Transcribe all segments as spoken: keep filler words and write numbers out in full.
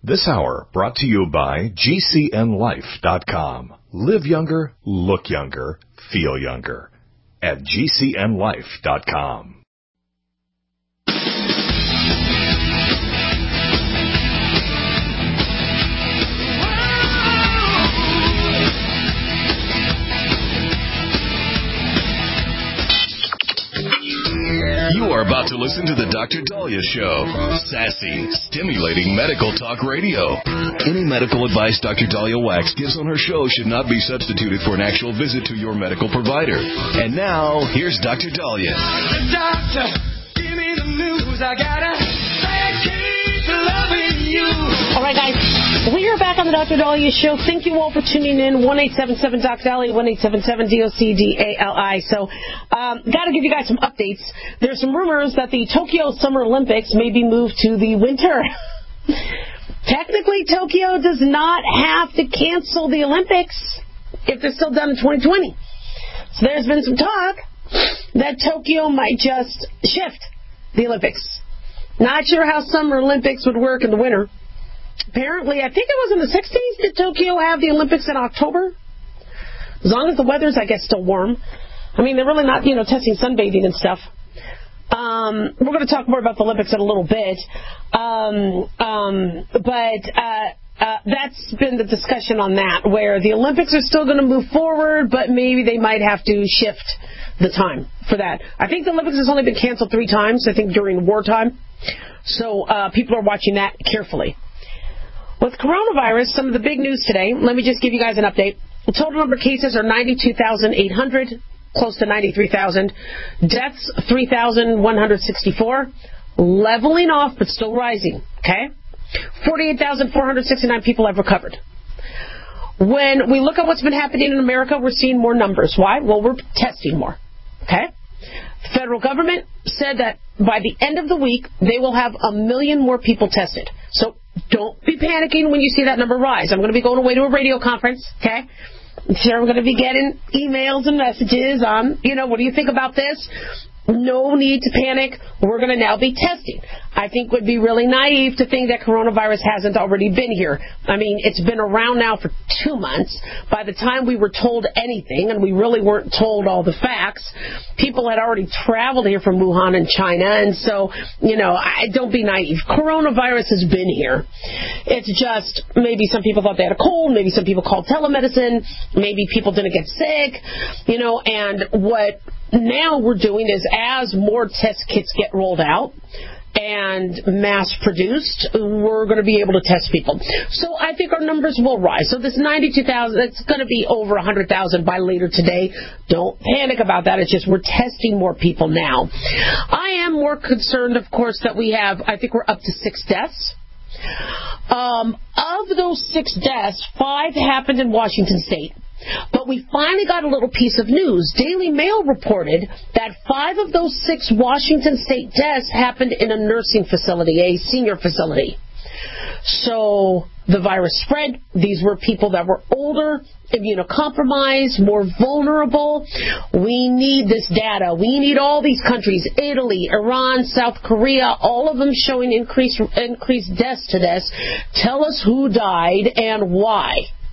This hour brought to you by G C N life dot com. Live younger, look younger, feel younger at G C N life dot com. You are about to listen to the Doctor Daliah Show. Sassy, stimulating medical talk radio. Any medical advice Doctor Daliah Wax gives on her show should not be substituted for an actual visit to your medical provider. And now, here's Doctor Daliah. Doctor, give me the news. I gotta keep loving you. All right, guys. We are back on the Doctor Daliah Show. Thank you all for tuning in. one eight seven seven D O C Daliah, one eight seven seven D O C D A L I. So, um, got to give you guys some updates. There's some rumors that the Tokyo Summer Olympics may be moved to the winter. Technically, Tokyo does not have to cancel the Olympics if they're still done in twenty twenty. So there's been some talk that Tokyo might just shift the Olympics. Not sure how Summer Olympics would work in the winter. Apparently, I think it was in the sixties, did Tokyo have the Olympics in October? As long as the weather's, I guess, still warm. I mean, they're really not, you know, testing sunbathing and stuff. Um, we're going to talk more about the Olympics in a little bit. Um, um, but uh, uh, that's been the discussion on that, where the Olympics are still going to move forward, but maybe they might have to shift the time for that. I think the Olympics has only been canceled three times, I think during wartime. So uh, people are watching that carefully. With coronavirus, some of the big news today, let me just give you guys an update. The total number of cases are ninety-two thousand eight hundred, close to ninety-three thousand. Deaths, three thousand one hundred sixty-four. Leveling off, but still rising, okay? forty-eight thousand four hundred sixty-nine people have recovered. When we look at what's been happening in America, we're seeing more numbers. Why? Well, we're testing more, okay? The federal government said that by the end of the week, they will have a million more people tested. So don't be panicking when you see that number rise. I'm going to be going away to a radio conference, okay? I'm sure I'm going to be getting emails and messages on, you know, what do you think about this? No need to panic. We're going to now be testing. I think it would be really naive to think that coronavirus hasn't already been here. I mean, it's been around now for two months. By the time we were told anything, and we really weren't told all the facts, people had already traveled here from Wuhan in China. And so, you know, I, don't be naive. Coronavirus has been here. It's just maybe some people thought they had a cold. Maybe some people called telemedicine. Maybe people didn't get sick. You know, and what now we're doing is as more test kits get rolled out and mass produced, we're going to be able to test people. So I think our numbers will rise. So this ninety-two thousand, it's going to be over one hundred thousand by later today. Don't panic about that. It's just we're testing more people now. I am more concerned, of course, that we have, I think we're up to six deaths. Um, of those six deaths, five happened in Washington State. But we finally got a little piece of news. Daily Mail reported that five of those six Washington State deaths happened in a nursing facility, a senior facility. So the virus spread. These were people that were older, immunocompromised, more vulnerable. We need this data. We need all these countries, Italy, Iran, South Korea, all of them showing increased, increased deaths to this. Tell us who died and why.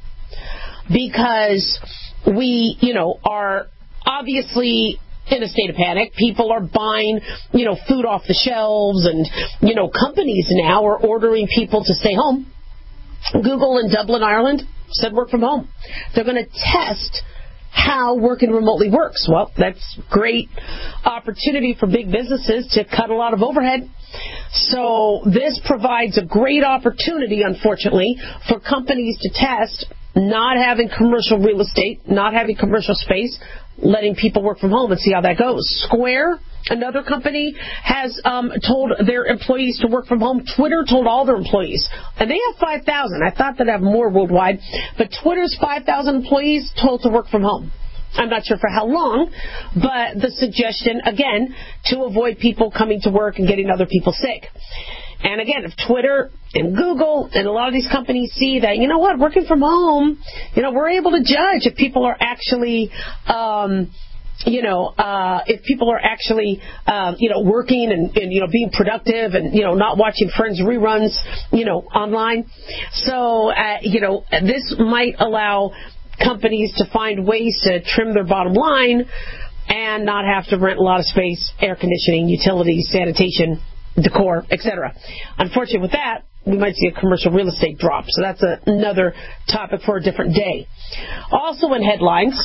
Because we, you know, are obviously in a state of panic. People are buying, you know, food off the shelves, and, you know, companies now are ordering people to stay home. Google in Dublin, Ireland said work from home. They're going to test how working remotely works. Well, that's great opportunity for big businesses to cut a lot of overhead. So this provides a great opportunity, unfortunately, for companies to test, not having commercial real estate, not having commercial space, letting people work from home and see how that goes. Square, another company, has um, told their employees to work from home. Twitter told all their employees. And they have five thousand. I thought they'd have more worldwide. But Twitter's five thousand employees told to work from home. I'm not sure for how long, but the suggestion, again, to avoid people coming to work and getting other people sick. And again, if Twitter and Google and a lot of these companies see that, you know what, working from home, you know, we're able to judge if people are actually, um, you know, uh, if people are actually, um, you know, working and, and, you know, being productive and, you know, not watching Friends reruns, you know, online. So, uh, you know, this might allow companies to find ways to trim their bottom line and not have to rent a lot of space, air conditioning, utilities, sanitation, decor, et cetera. Unfortunately, with that, we might see a commercial real estate drop. So that's a, another topic for a different day. Also in headlines,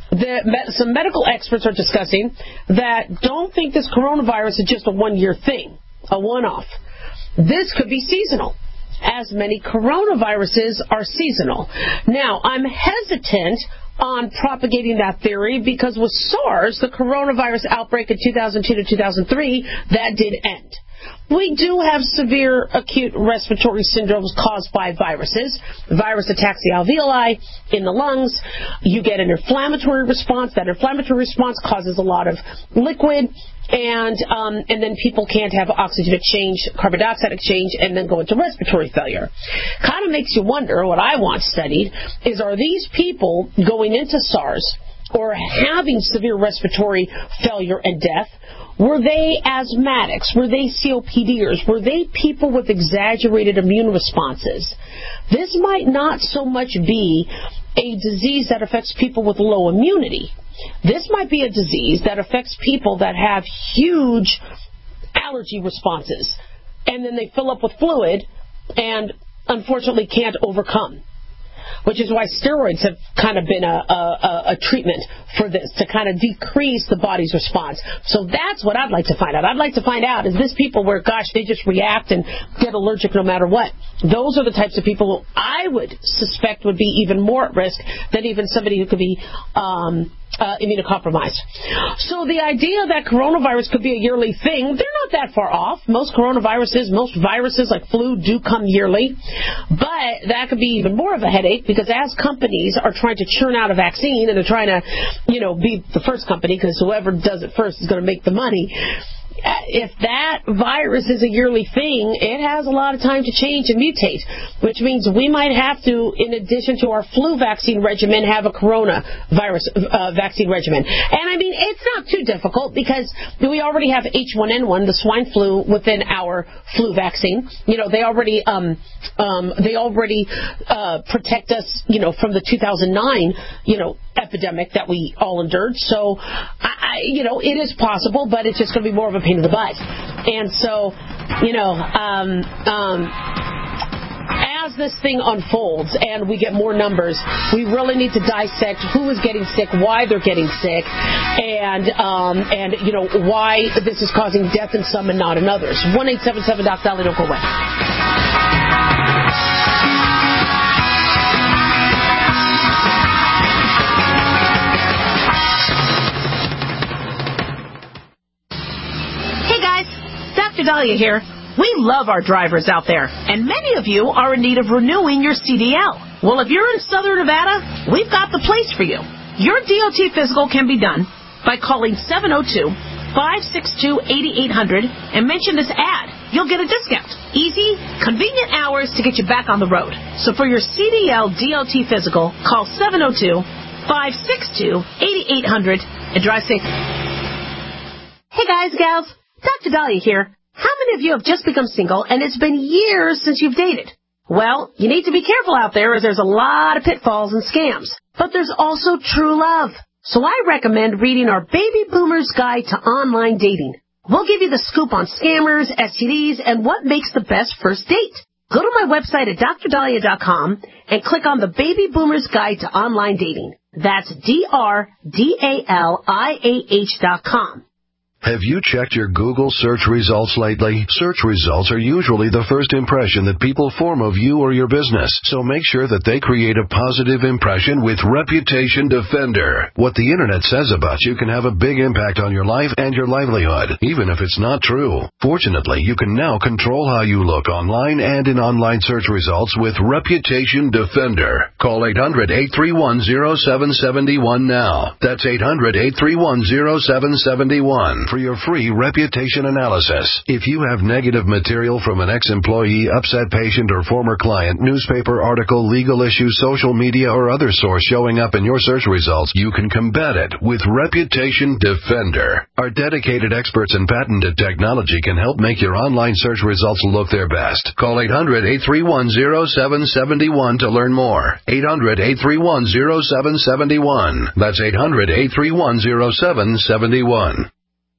the, some medical experts are discussing that don't think this coronavirus is just a one-year thing, a one-off. This could be seasonal, as many coronaviruses are seasonal. Now, I'm hesitant on propagating that theory because with SARS, the coronavirus outbreak in two thousand two to two thousand three, that did end. We do have severe acute respiratory syndromes caused by viruses. The virus attacks the alveoli in the lungs. You get an inflammatory response. That inflammatory response causes a lot of liquid, and um, and then people can't have oxygen exchange, carbon dioxide exchange, and then go into respiratory failure. Kind of makes you wonder, what I want studied is, are these people going into SARS or having severe respiratory failure and death, were they asthmatics? Were they COPDers? Were they people with exaggerated immune responses? This might not so much be a disease that affects people with low immunity. This might be a disease that affects people that have huge allergy responses, and then they fill up with fluid and unfortunately can't overcome. Which is why steroids have kind of been a, a, a treatment for this, to kind of decrease the body's response. So that's what I'd like to find out. I'd like to find out, is this people where, gosh, they just react and get allergic no matter what? Those are the types of people who I would suspect would be even more at risk than even somebody who could be um, uh, immunocompromised. So the idea that coronavirus could be a yearly thing, they're not that far off. Most coronaviruses, most viruses like flu do come yearly. But that could be even more of a headache, because as companies are trying to churn out a vaccine and they're trying to, you know, be the first company, because whoever does it first is going to make the money. If that virus is a yearly thing, it has a lot of time to change and mutate, which means we might have to, in addition to our flu vaccine regimen, have a coronavirus uh, vaccine regimen. And I mean, it's not too difficult, because we already have H one N one, the swine flu, within our flu vaccine. You know, they already um, um, they already uh, protect us, you know, from the two thousand nine, you know, epidemic that we all endured. So, I, I, you know, it is possible, but it's just going to be more of a pain in the butt. And so, you know, um, um, as this thing unfolds and we get more numbers, we really need to dissect who is getting sick, why they're getting sick, and, um, and you know, why this is causing death in some and not in others. one eight seven seven Doc Dolly, don't go away. Doctor Dahlia here. We love our drivers out there, and many of you are in need of renewing your C D L. Well, if you're in Southern Nevada, we've got the place for you. Your D O T physical can be done by calling seven oh two, five six two, eight eight hundred and mention this ad. You'll get a discount. Easy, convenient hours to get you back on the road. So for your C D L D O T physical, call seven oh two, five six two, eight eight hundred and drive safe. Hey guys, gals, Doctor Dahlia here. How many of you have just become single and it's been years since you've dated? Well, you need to be careful out there, as there's a lot of pitfalls and scams. But there's also true love. So I recommend reading our Baby Boomer's Guide to Online Dating. We'll give you the scoop on scammers, S T Ds, and what makes the best first date. Go to my website at dr dahlia dot com and click on the Baby Boomer's Guide to Online Dating. That's D R D A L I A H dot com. Have you checked your Google search results lately? Search results are usually the first impression that people form of you or your business, so make sure that they create a positive impression with Reputation Defender. What the Internet says about you can have a big impact on your life and your livelihood, even if it's not true. Fortunately, you can now control how you look online and in online search results with Reputation Defender. Call eight hundred, eight three one, zero seven seven one now. That's eight hundred, eight three one, zero seven seven one. for your free reputation analysis. If you have negative material from an ex-employee, upset patient, or former client, newspaper article, legal issue, social media, or other source showing up in your search results, you can combat it with Reputation Defender. Our dedicated experts in patented technology can help make your online search results look their best. Call eight hundred, eight three one, zero seven seven one to learn more. eight hundred, eight three one, zero seven seven one. That's eight hundred, eight three one, zero seven seven one.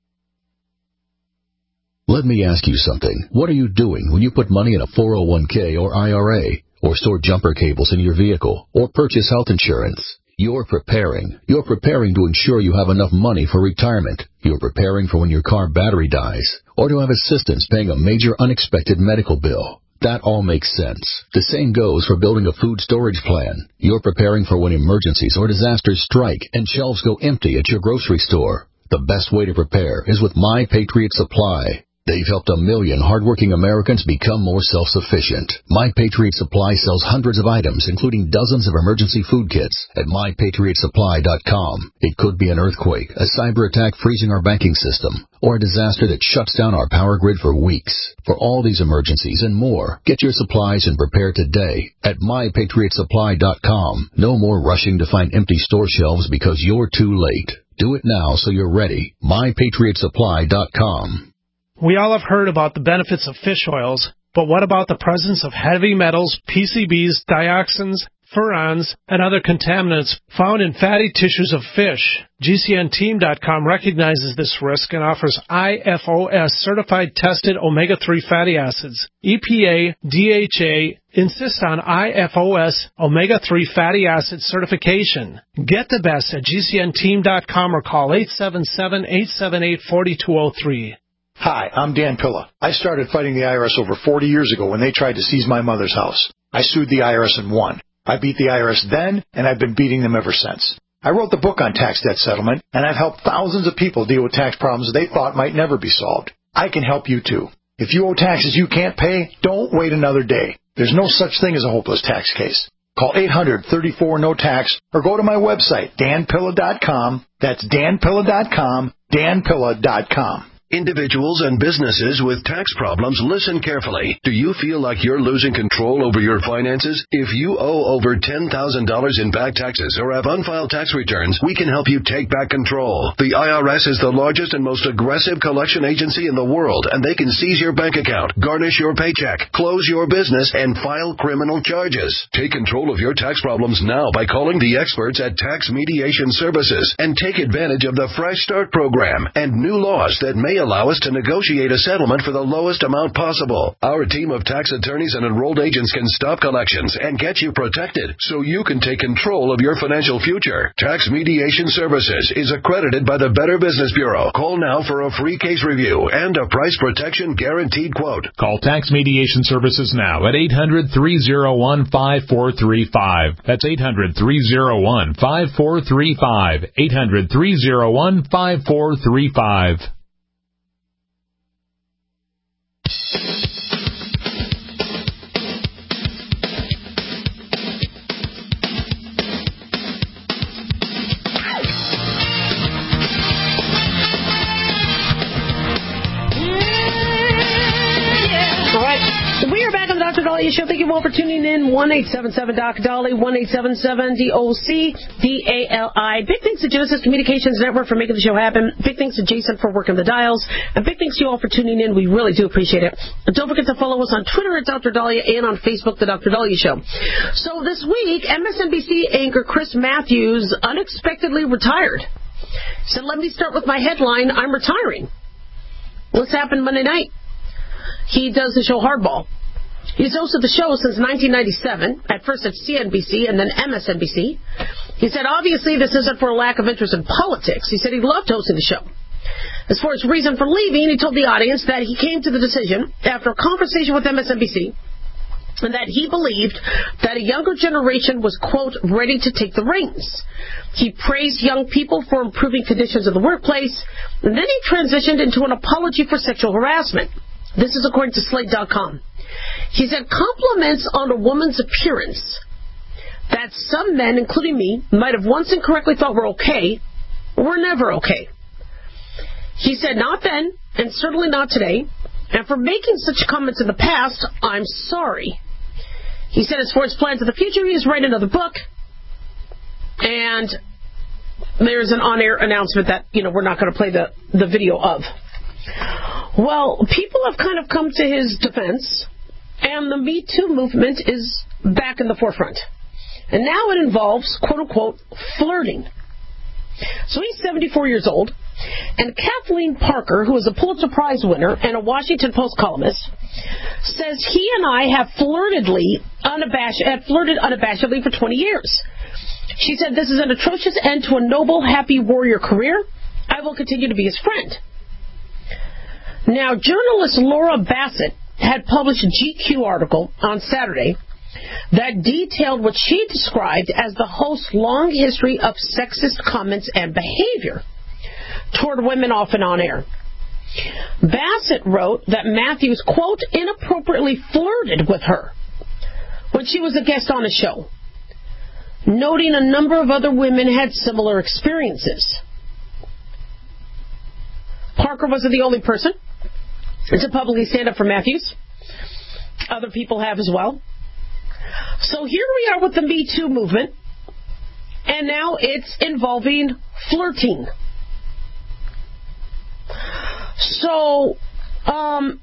Let me ask you something. What are you doing when you put money in a four oh one k or I R A, or store jumper cables in your vehicle, or purchase health insurance? You're preparing. You're preparing to ensure you have enough money for retirement. You're preparing for when your car battery dies, or to have assistance paying a major unexpected medical bill. That all makes sense. The same goes for building a food storage plan. You're preparing for when emergencies or disasters strike and shelves go empty at your grocery store. The best way to prepare is with My Patriot Supply. They've helped a million hardworking Americans become more self-sufficient. My Patriot Supply sells hundreds of items, including dozens of emergency food kits, at my patriot supply dot com. It could be an earthquake, a cyber attack freezing our banking system, or a disaster that shuts down our power grid for weeks. For all these emergencies and more, get your supplies and prepare today at my patriot supply dot com. No more rushing to find empty store shelves because you're too late. Do it now so you're ready. my patriot supply dot com. We all have heard about the benefits of fish oils, but what about the presence of heavy metals, P C Bs, dioxins, furans, and other contaminants found in fatty tissues of fish? G C N team dot com recognizes this risk and offers I F O S certified tested omega three fatty acids. E P A, D H A insist on I F O S omega three fatty acid certification. Get the best at G C N team dot com or call eight seven seven, eight seven eight, four two zero three. Hi, I'm Dan Pilla. I started fighting the I R S over forty years ago when they tried to seize my mother's house. I sued the I R S and won. I beat the I R S then, and I've been beating them ever since. I wrote the book on tax debt settlement, and I've helped thousands of people deal with tax problems they thought might never be solved. I can help you too. If you owe taxes you can't pay, don't wait another day. There's no such thing as a hopeless tax case. Call eight hundred, thirty-four, no tax or go to my website, dan pilla dot com. That's dan pilla dot com, dan pilla dot com. Individuals and businesses with tax problems, listen carefully. Do you feel like you're losing control over your finances? If you owe over ten thousand dollars in back taxes or have unfiled tax returns, we can help you take back control. The I R S is the largest and most aggressive collection agency in the world, and they can seize your bank account, garnish your paycheck, close your business, and file criminal charges. Take control of your tax problems now by calling the experts at Tax Mediation Services and take advantage of the Fresh Start program and new laws that may allow us to negotiate a settlement for the lowest amount possible. Our team of tax attorneys and enrolled agents can stop collections and get you protected so you can take control of your financial future. Tax Mediation Services is accredited by the Better Business Bureau. Call now for a free case review and a price protection guaranteed quote. Call Tax Mediation Services now at eight hundred, three oh one, five four three five. That's eight hundred, three oh one, five four three five. eight hundred, three oh one, five four three five. Doctor Dolly Show. Thank you all for tuning in. one eight seven seven Doc Dolly, one eight seven seven D O C D A L I. Big thanks to Genesis Communications Network for making the show happen. Big thanks to Jason for working the dials. And big thanks to you all for tuning in. We really do appreciate it. And don't forget to follow us on Twitter at Doctor Dahlia and on Facebook, The Doctor Dahlia Show. So this week, M S N B C anchor Chris Matthews unexpectedly retired. So let me start with my headline, I'm retiring. What's happened Monday night? He does the show Hardball. He's hosted the show since nineteen ninety-seven, at first at C N B C and then M S N B C. He said, obviously, this isn't for a lack of interest in politics. He said he loved hosting the show. As for his reason for leaving, he told the audience that he came to the decision after a conversation with M S N B C and that he believed that a younger generation was, quote, ready to take the reins. He praised young people for improving conditions in the workplace, and then he transitioned into an apology for sexual harassment. This is according to Slate dot com. He said compliments on a woman's appearance that some men, including me, might have once incorrectly thought were okay, were never okay. He said, not then, and certainly not today. And for making such comments in the past, I'm sorry. He said as for his plans in the future, he is writing another book. And there's an on-air announcement that, you know, we're not going to play the, the video of. Well, people have kind of come to his defense, and the Me Too movement is back in the forefront. And now it involves, quote-unquote, flirting. So he's seventy-four years old, and Kathleen Parker, who is a Pulitzer Prize winner and a Washington Post columnist, says he and I have flirtedly, unabashed, have flirted unabashedly for twenty years. She said, this is an atrocious end to a noble, happy warrior career. I will continue to be his friend. Now, journalist Laura Bassett had published a G Q article on Saturday that detailed what she described as the host's long history of sexist comments and behavior toward women off and on air. Bassett wrote that Matthews, quote, inappropriately flirted with her when she was a guest on a show, noting a number of other women had similar experiences. Parker wasn't the only person to publicly stand up for Matthews. Other people have as well. So here we are with the Me Too movement, and now it's involving flirting. So, um,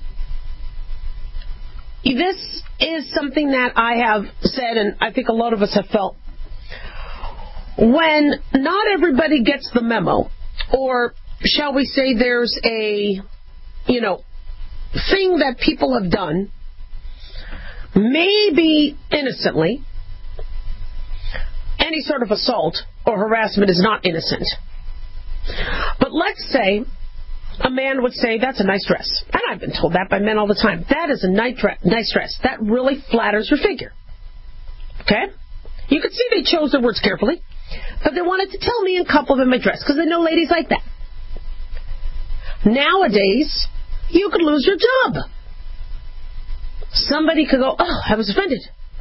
this is something that I have said, and I think a lot of us have felt. When not everybody gets the memo, or shall we say there's a, you know, thing that people have done, maybe innocently, any sort of assault or harassment is not innocent. But let's say a man would say, that's a nice dress. And I've been told that by men all the time. That is a nice dress. That really flatters your figure. Okay? You can see they chose their words carefully, but they wanted to tell me and compliment my dress because they know ladies like that. Nowadays, you could lose your job. Somebody could go, oh, I was offended.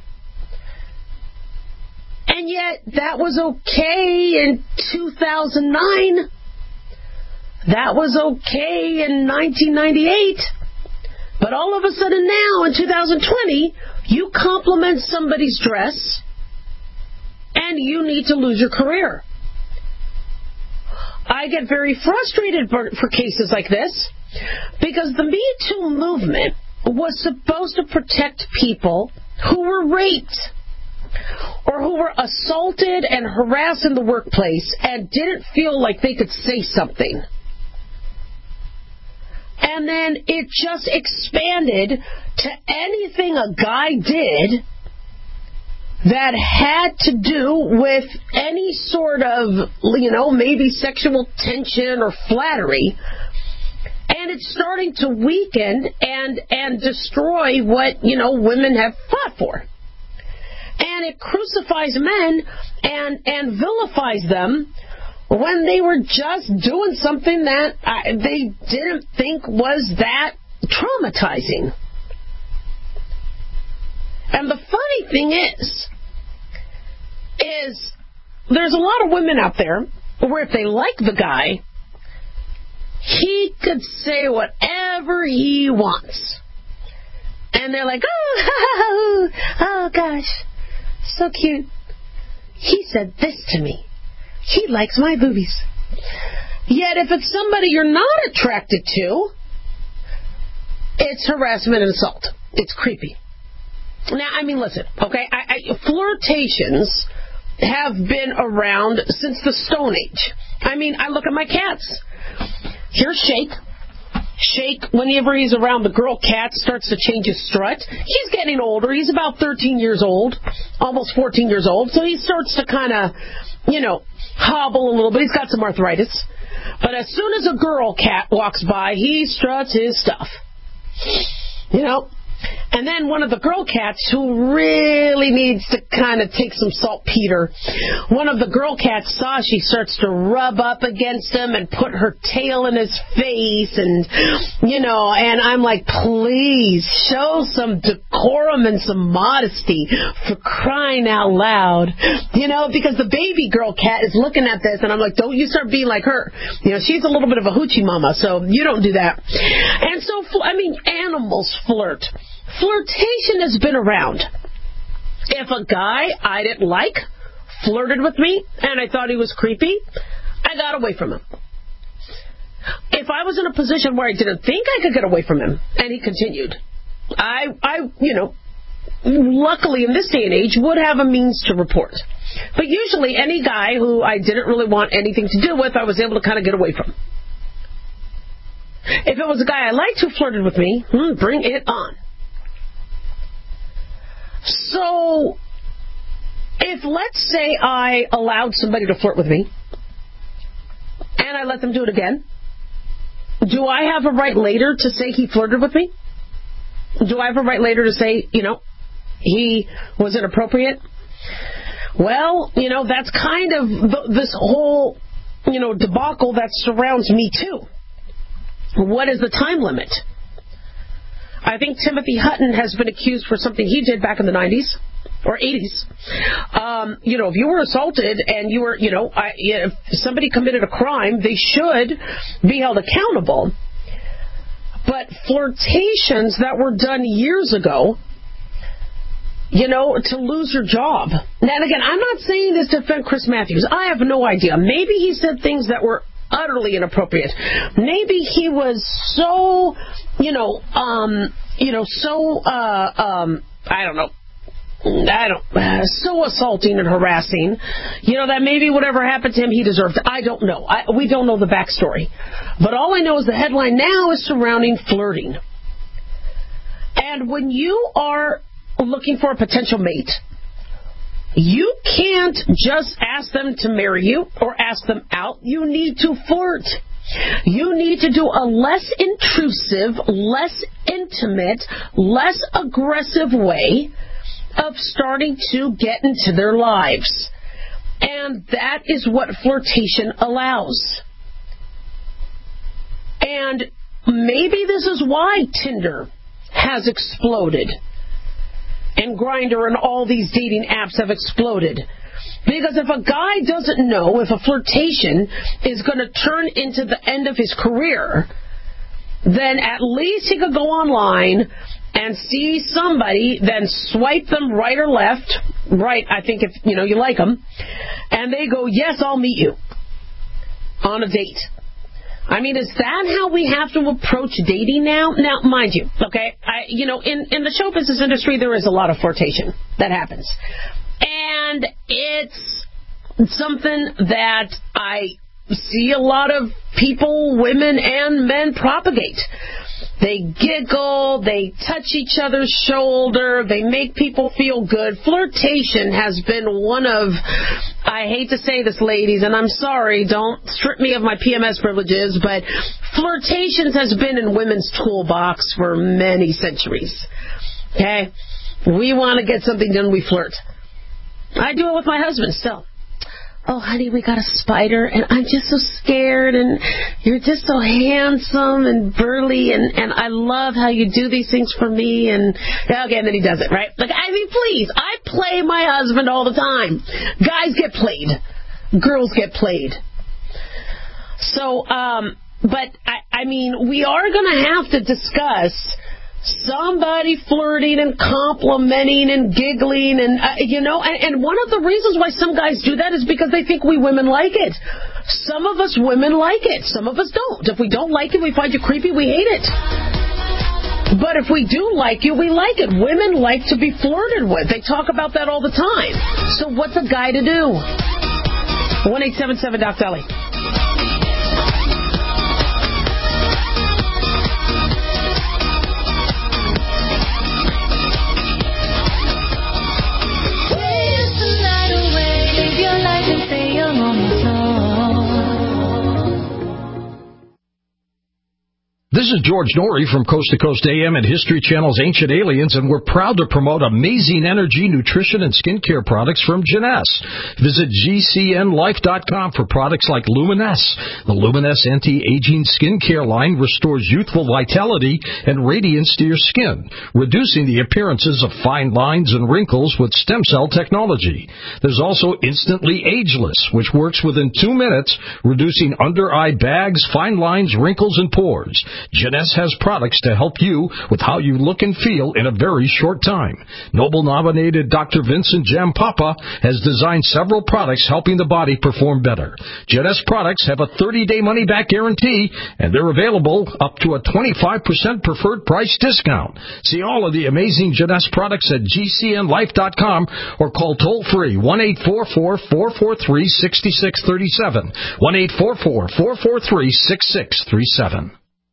And yet, that was okay in two thousand nine. That was okay in nineteen ninety-eight. But all of a sudden now, in two thousand twenty, you compliment somebody's dress, and you need to lose your career. I get very frustrated for, for cases like this, because the Me Too movement was supposed to protect people who were raped or who were assaulted and harassed in the workplace and didn't feel like they could say something. And then it just expanded to anything a guy did that had to do with any sort of, you know, maybe sexual tension or flattery. And it's starting to weaken and, and destroy what, you know, women have fought for. And it crucifies men and, and vilifies them when they were just doing something that I, they didn't think was that traumatizing. And the funny thing is, is there's a lot of women out there where if they like the guy, he could say whatever he wants. And they're like, oh, oh gosh, so cute. He said this to me. He likes my boobies. Yet if it's somebody you're not attracted to, it's harassment and assault. It's creepy. Now, I mean, listen, okay, I, I, flirtations have been around since the Stone Age. I mean, I look at my cats. Here's Shake. Shake, whenever he's around the girl cat, starts to change his strut. He's getting older. He's about thirteen years old, almost fourteen years old. So he starts to kind of, you know, hobble a little bit. He's got some arthritis. But as soon as a girl cat walks by, he struts his stuff. You know? And then one of the girl cats who really needs to kind of take some saltpeter, one of the girl cats saw she starts to rub up against him and put her tail in his face, and, you know, and I'm like, please, show some decorum and some modesty, for crying out loud. You know, because the baby girl cat is looking at this, and I'm like, don't you start being like her. You know, she's a little bit of a hoochie mama, so you don't do that. And so, I mean, animals flirt. Flirtation has been around. If a guy I didn't like flirted with me and I thought he was creepy, I got away from him. If I was in a position where I didn't think I could get away from him and he continued, I, I, you know, luckily in this day and age would have a means to report. But usually any guy who I didn't really want anything to do with, I was able to kind of get away from. If it was a guy I liked who flirted with me, hmm, bring it on. So, if let's say I allowed somebody to flirt with me, and I let them do it again, do I have a right later to say he flirted with me? Do I have a right later to say, you know, he was inappropriate? Well, you know, that's kind of the, this whole, you know, debacle that surrounds Me Too. What is the time limit? I think Timothy Hutton has been accused for something he did back in the nineties or eighties. Um, you know, if you were assaulted and you were, you know, I, if somebody committed a crime, they should be held accountable. But flirtations that were done years ago, you know, to lose your job. And again, I'm not saying this to defend Chris Matthews. I have no idea. Maybe he said things that were utterly inappropriate. Maybe he was so, you know, um, you know, so, uh, um, I don't know, I don't, uh, so assaulting and harassing, you know, that maybe whatever happened to him, he deserved. I don't know. I, we don't know the backstory. But all I know is the headline now is surrounding flirting. And when you are looking for a potential mate, you can't just ask them to marry you or ask them out. You need to flirt. You need to do a less intrusive, less intimate, less aggressive way of starting to get into their lives. And that is what flirtation allows. And maybe this is why Tinder has exploded. And Grindr and all these dating apps have exploded. Because if a guy doesn't know if a flirtation is going to turn into the end of his career, then at least he could go online and see somebody, then swipe them right or left. Right, I think if, you know, you like them. And they go, yes, I'll meet you on a date. I mean, is that how we have to approach dating now? Now, mind you, okay, I, you know, in, in the show business industry, there is a lot of flirtation that happens. And it's something that I see a lot of people, women and men, propagate. They giggle, they touch each other's shoulder, they make people feel good. Flirtation has been one of, I hate to say this, ladies, and I'm sorry, don't strip me of my P M S privileges, but flirtations has been in women's toolbox for many centuries. Okay? We want to get something done, we flirt. I do it with my husband still. Oh, honey, we got a spider, and I'm just so scared, and you're just so handsome and burly, and, and I love how you do these things for me, and okay, and then he does it, right? Like, I mean, please, I play my husband all the time. Guys get played. Girls get played. So, um, but, I, I mean, we are going to have to discuss somebody flirting and complimenting and giggling and, uh, you know, and, and one of the reasons why some guys do that is because they think we women like it. Some of us women like it. Some of us don't. If we don't like it, we find you creepy, we hate it. But if we do like you, we like it. Women like to be flirted with. They talk about that all the time. So what's a guy to do? one eight seven seven Doc Dolly. This is George Norrie from Coast to Coast A M and History Channel's Ancient Aliens, and we're proud to promote amazing energy, nutrition, and skincare products from Jeunesse. Visit G C N life dot com for products like Luminesse. The Luminesse anti-aging skincare line restores youthful vitality and radiance to your skin, reducing the appearances of fine lines and wrinkles with stem cell technology. There's also Instantly Ageless, which works within two minutes, reducing under-eye bags, fine lines, wrinkles, and pores. Jeunesse has products to help you with how you look and feel in a very short time. Nobel-nominated Doctor Vincent Jampapa has designed several products helping the body perform better. Jeunesse products have a thirty-day money-back guarantee, and they're available up to a twenty-five percent preferred price discount. See all of the amazing Jeunesse products at G C N life dot com or call toll-free one eight four four, four four three, six six three seven, one eight four four, four four three, six six three seven.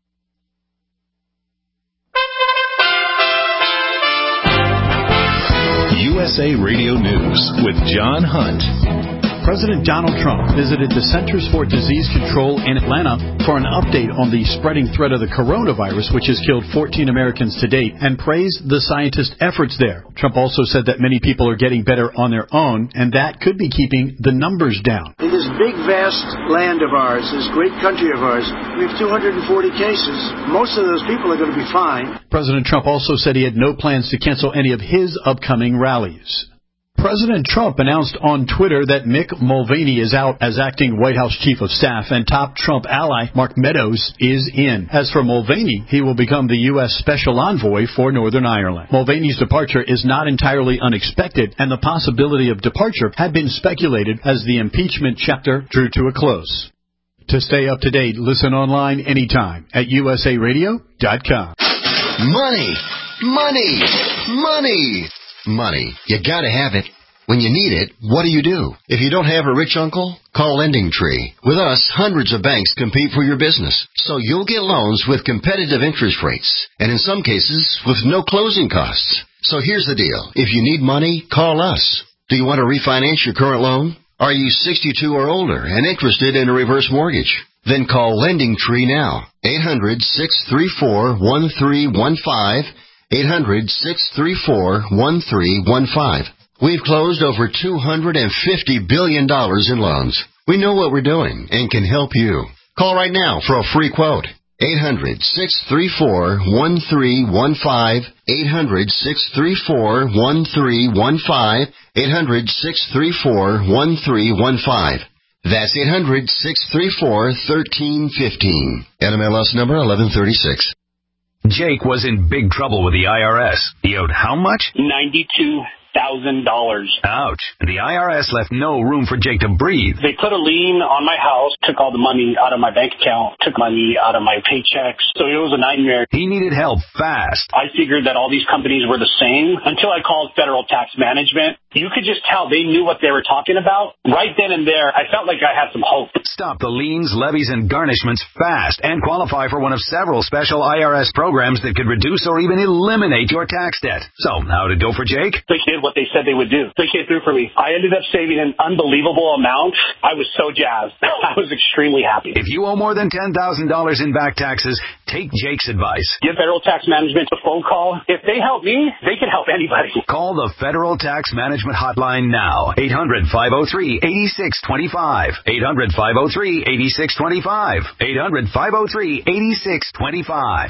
U S A Radio News with John Hunt. President Donald Trump visited the Centers for Disease Control in Atlanta for an update on the spreading threat of the coronavirus, which has killed fourteen Americans to date, and praised the scientists' efforts there. Trump also said that many people are getting better on their own, and that could be keeping the numbers down. In this big, vast land of ours, this great country of ours, we have two hundred forty cases. Most of those people are going to be fine. President Trump also said he had no plans to cancel any of his upcoming rallies. President Trump announced on Twitter that Mick Mulvaney is out as acting White House Chief of Staff, and top Trump ally Mark Meadows is in. As for Mulvaney, he will become the U S Special Envoy for Northern Ireland. Mulvaney's departure is not entirely unexpected, and the possibility of departure had been speculated as the impeachment chapter drew to a close. To stay up to date, listen online anytime at U S A radio dot com. Money! Money! Money! Money. You gotta have it. When you need it, what do you do? If you don't have a rich uncle, call Lending Tree. With us, hundreds of banks compete for your business, so you'll get loans with competitive interest rates, and in some cases, with no closing costs. So here's the deal. If you need money, call us. Do you want to refinance your current loan? Are you sixty-two or older and interested in a reverse mortgage? Then call Lending Tree now. eight hundred, six three four, one three one five. eight hundred, six three four, one three one five. We've closed over two hundred fifty billion dollars in loans. We know what we're doing and can help you. Call right now for a free quote. eight hundred, six three four, one three one five. eight hundred, six three four, one three one five. eight hundred, six three four, one three one five. That's eight hundred, six three four, one three one five. N M L S number eleven thirty-six. Jake was in big trouble with the I R S. He owed how much? ninety-two thousand dollars. Ouch. The I R S left no room for Jake to breathe. They put a lien on my house, took all the money out of my bank account, took money out of my paychecks. So it was a nightmare. He needed help fast. I figured that all these companies were the same until I called Federal Tax Management. You could just tell they knew what they were talking about. Right then and there, I felt like I had some hope. Stop the liens, levies, and garnishments fast and qualify for one of several special I R S programs that could reduce or even eliminate your tax debt. So, how'd it go for Jake? They did what they said they would do. They came through for me. I ended up saving an unbelievable amount. I was so jazzed. I was extremely happy. If you owe more than ten thousand dollars in back taxes, take Jake's advice. Give Federal Tax Management a phone call. If they help me, they can help anybody. Call the Federal Tax Management Hotline now. eight hundred, five oh three, eight six two five. eight hundred, five oh three, eight six two five. eight hundred, five oh three, eight six two five.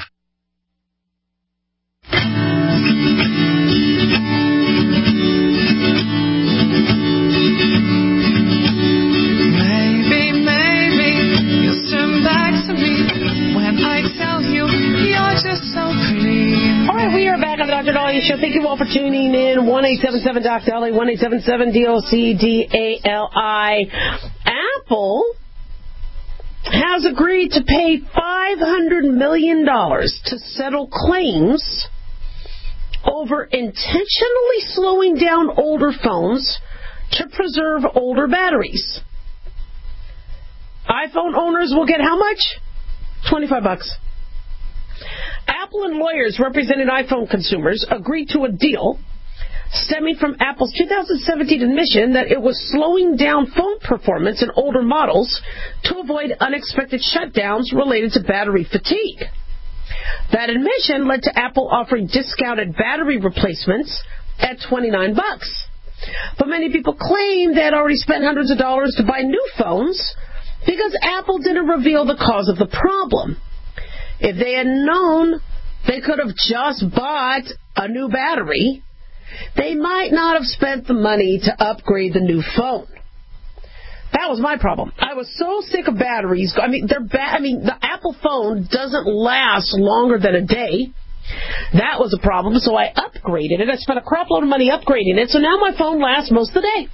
All right, we are back on the Doctor Dahlia Show. Thank you all for tuning in. one eight seven seven D O C Dahlia, one eight seven seven D O C D A L I. Apple has agreed to pay five hundred million dollars to settle claims over intentionally slowing down older phones to preserve older batteries. iPhone owners will get how much? twenty-five bucks. Apple and lawyers representing iPhone consumers agreed to a deal stemming from Apple's two thousand seventeen admission that it was slowing down phone performance in older models to avoid unexpected shutdowns related to battery fatigue. That admission led to Apple offering discounted battery replacements at twenty-nine bucks. But many people claim they had already spent hundreds of dollars to buy new phones because Apple didn't reveal the cause of the problem. If they had known they could have just bought a new battery, they might not have spent the money to upgrade the new phone. That was my problem. I was so sick of batteries. I mean, they're ba- I mean, the Apple phone doesn't last longer than a day. That was a problem, so I upgraded it. I spent a crap load of money upgrading it, so now my phone lasts most of the day.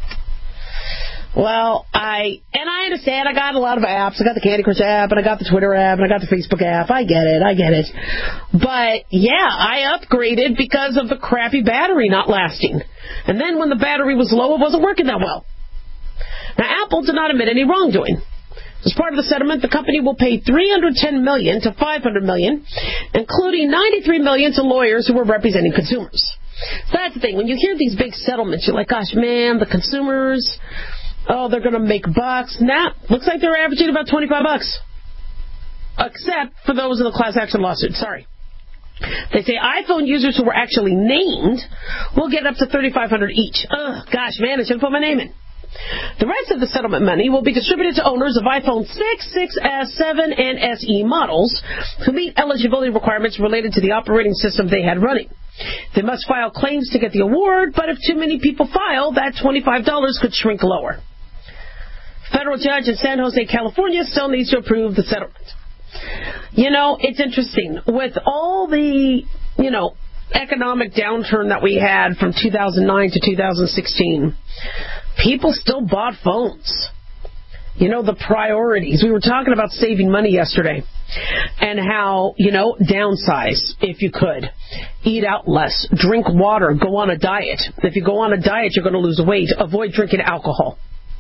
Well, I, and I understand, I got a lot of apps. I got the Candy Crush app, and I got the Twitter app, and I got the Facebook app. I get it, I get it. But, yeah, I upgraded because of the crappy battery not lasting. And then when the battery was low, it wasn't working that well. Now, Apple did not admit any wrongdoing. As part of the settlement, the company will pay three hundred ten million dollars to five hundred million dollars, including ninety-three million dollars to lawyers who were representing consumers. So that's the thing. When you hear these big settlements, you're like, gosh, man, the consumers, oh, they're going to make bucks. Nah, looks like they're averaging about twenty-five bucks. Except for those in the class action lawsuit. Sorry. They say iPhone users who were actually named will get up to thirty-five hundred dollars each. Ugh, gosh, man, I should have put my name in. The rest of the settlement money will be distributed to owners of iPhone six, six S, seven, and S E models who meet eligibility requirements related to the operating system they had running. They must file claims to get the award, but if too many people file, that twenty-five dollars could shrink lower. Federal judge in San Jose, California still needs to approve the settlement. You know, it's interesting. With all the, you know, economic downturn that we had from two thousand nine to two thousand sixteen, people still bought phones. You know, the priorities. We were talking about saving money yesterday and how, you know, downsize if you could. Eat out less. Drink water. Go on a diet. If you go on a diet, you're going to lose weight. Avoid drinking alcohol.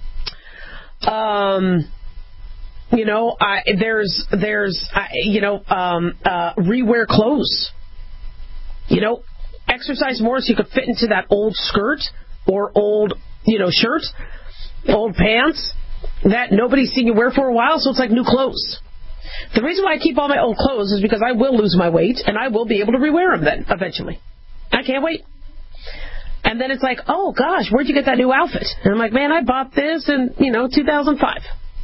Um, you know, I, there's, there's, I, you know, um, uh, rewear clothes. You know, exercise more so you could fit into that old skirt or old, you know, shirt, old pants that nobody's seen you wear for a while, so it's like new clothes. The reason why I keep all my old clothes is because I will lose my weight, and I will be able to rewear them then, eventually. I can't wait. And then it's like, oh, gosh, where'd you get that new outfit? And I'm like, man, I bought this in, you know, two thousand five.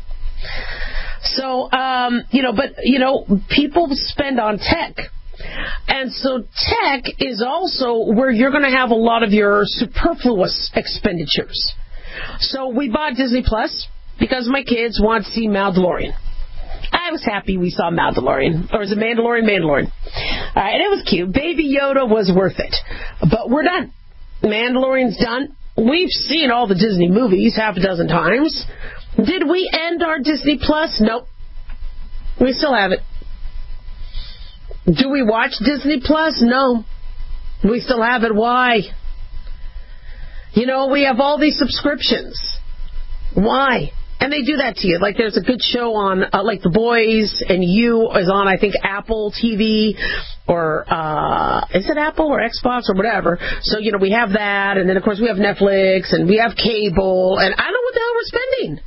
So, um, you know, but, you know, people spend on tech. And so tech is also where you're going to have a lot of your superfluous expenditures. So we bought Disney Plus because my kids want to see Mandalorian. I was happy we saw Mandalorian. Or is it Mandalorian? Mandalorian. All right, and it was cute. Baby Yoda was worth it. But we're done. Mandalorian's done. We've seen all the Disney movies half a dozen times. Did we end our Disney Plus? Nope. We still have it. Do we watch Disney Plus? No. We still have it. Why? You know, we have all these subscriptions. Why? And they do that to you. Like, there's a good show on, uh, like, The Boys and You is on, I think, Apple T V or, uh, is it Apple or Xbox or whatever? So, you know, we have that. And then, of course, we have Netflix and we have cable. And I don't know what the hell we're spending.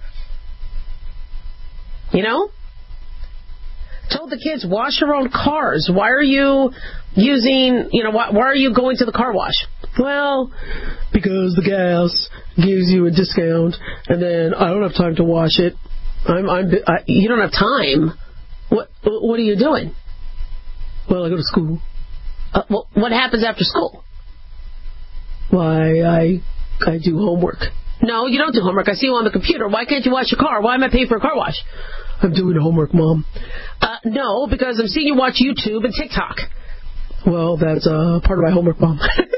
You know? Told the kids, wash your own cars. Why are you using, you know, why, why are you going to the car wash? Well, because the gas gives you a discount, and then I don't have time to wash it. I'm, I'm, I, you don't have time. What, what are you doing? Well, I go to school. Uh, well, what happens after school? Why, I, I do homework. No, you don't do homework. I see you on the computer. Why can't you wash your car? Why am I paying for a car wash? I'm doing homework, Mom. Uh, no, because I'm seeing you watch YouTube and TikTok. Well, that's uh, part of my homework, Mom.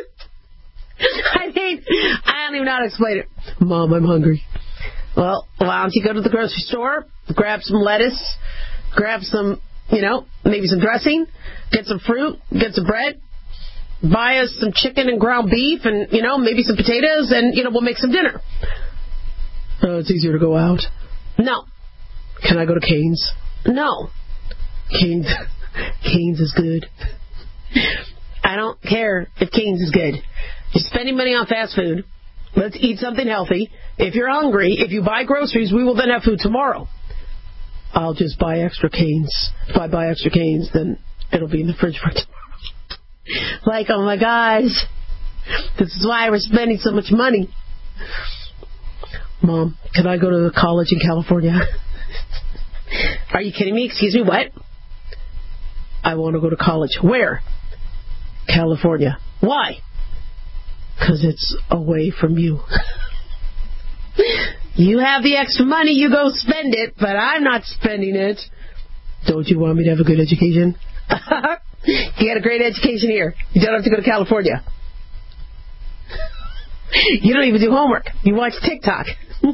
I mean, I don't even know how to explain it. Mom, I'm hungry. Well, why don't you go to the grocery store, grab some lettuce, grab some, you know, maybe some dressing, get some fruit, get some bread, buy us some chicken and ground beef and, you know, maybe some potatoes, and, you know, we'll make some dinner. Uh, it's easier to go out. No. Can I go to Cane's? No. Cane's, Cane's is good. I don't care if Cane's is good. You're spending money on fast food. Let's eat something healthy. If you're hungry, if you buy groceries, we will then have food tomorrow. I'll just buy extra Cane's. If I buy extra Cane's, then It'll be in the fridge for tomorrow. Like, oh my gosh, this is why we're spending so much money. Mom, can I go to college in California? Are you kidding me? Excuse me, what? I want to go to college. Where? California. Why? Because it's away from you. You have the extra money, you go spend it, but I'm not spending it. Don't you want me to have a good education? You get a great education here. You don't have to go to California. You don't even do homework. You watch TikTok.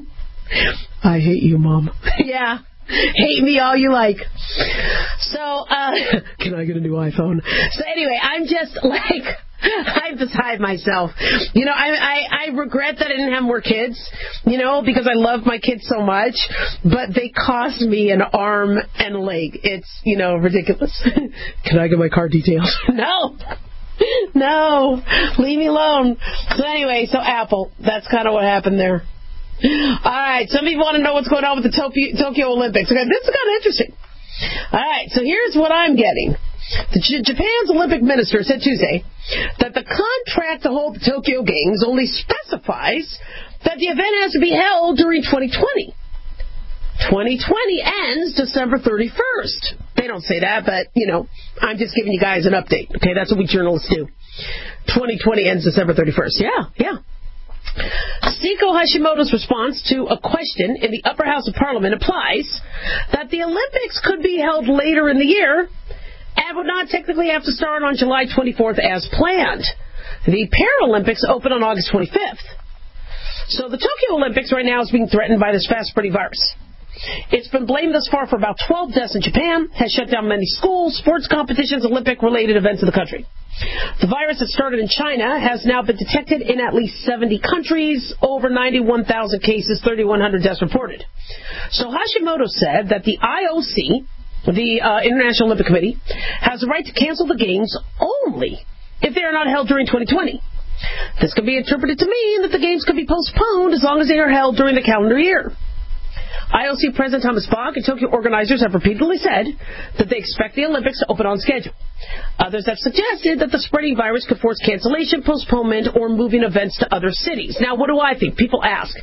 I hate you, Mom. Yeah. Hate me all you like. So, uh, can I get a new iPhone? So anyway, I'm just like, I'm beside myself. You know, I, I, I regret that I didn't have more kids, you know, because I love my kids so much, but they cost me an arm and a leg. It's, you know, ridiculous. Can I get my car details? No. No. Leave me alone. So anyway, so Apple, that's kind of what happened there. All right, some people want to know what's going on with the Tokyo, Tokyo Olympics. Okay, this is kind of interesting. All right, so here's what I'm getting. The J- Japan's Olympic minister said Tuesday that the contract to hold the Tokyo Games only specifies that the event has to be held during twenty twenty. twenty twenty ends December thirty-first. They don't say that, but, you know, I'm just giving you guys an update. Okay, that's what we journalists do. twenty twenty ends December thirty-first. Yeah, yeah. Seiko Hashimoto's response to a question in the upper house of parliament implies that the Olympics could be held later in the year and would not technically have to start on July twenty-fourth as planned. The Paralympics open on August twenty-fifth. So the Tokyo Olympics right now is being threatened by this fast-spreading virus. It's been blamed thus far for about twelve deaths in Japan, has shut down many schools, sports competitions, Olympic-related events in the country. The virus that started in China has now been detected in at least seventy countries, over ninety-one thousand cases, thirty-one hundred deaths reported. So Hashimoto said that the I O C, the uh, International Olympic Committee, has the right to cancel the games only if they are not held during twenty twenty. This could be interpreted to mean that the games could be postponed as long as they are held during the calendar year. I O C President Thomas Bach and Tokyo organizers have repeatedly said that they expect the Olympics to open on schedule. Others have suggested that the spreading virus could force cancellation, postponement, or moving events to other cities. Now, what do I think? People ask.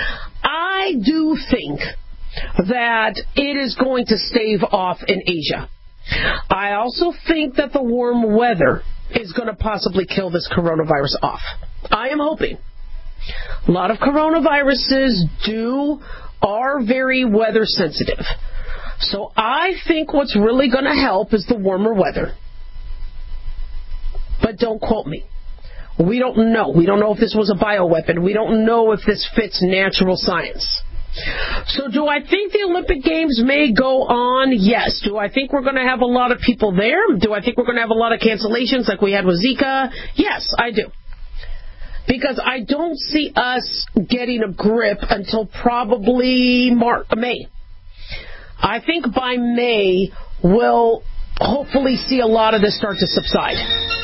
I do think that it is going to stave off in Asia. I also think that the warm weather is going to possibly kill this coronavirus off. I am hoping. A lot of coronaviruses do are very weather sensitive. So I think what's really going to help is the warmer weather. But don't quote me. We don't know. We don't know if this was a bioweapon. We don't know if this fits natural science. So do I think the Olympic Games may go on? Yes. Do I think we're going to have a lot of people there? Do I think we're going to have a lot of cancellations like we had with Zika? Yes, I do. Because I don't see us getting a grip until probably March, May. I think by May, we'll hopefully see a lot of this start to subside.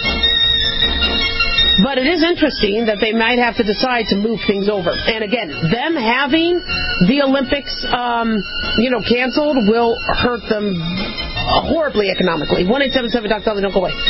But it is interesting that they might have to decide to move things over. And again, them having the Olympics, um, you know, canceled will hurt them horribly economically. one eight seven seven, Doctor Dolly, don't go away.